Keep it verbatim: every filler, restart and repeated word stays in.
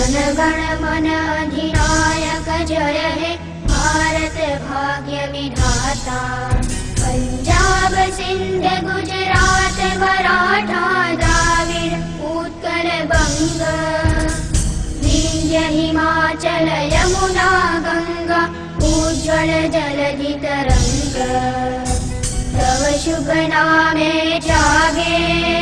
जनगण मन अधिनायक जय हे भारत भाग्य विधाता। पंजाब सिंध गुजरात मराठा द्राविड़ उत्कल बंग विंध्य हिमाचल यमुना गंगा उज्ज्वल जलधि तरंग। तव शुभ नामे जागे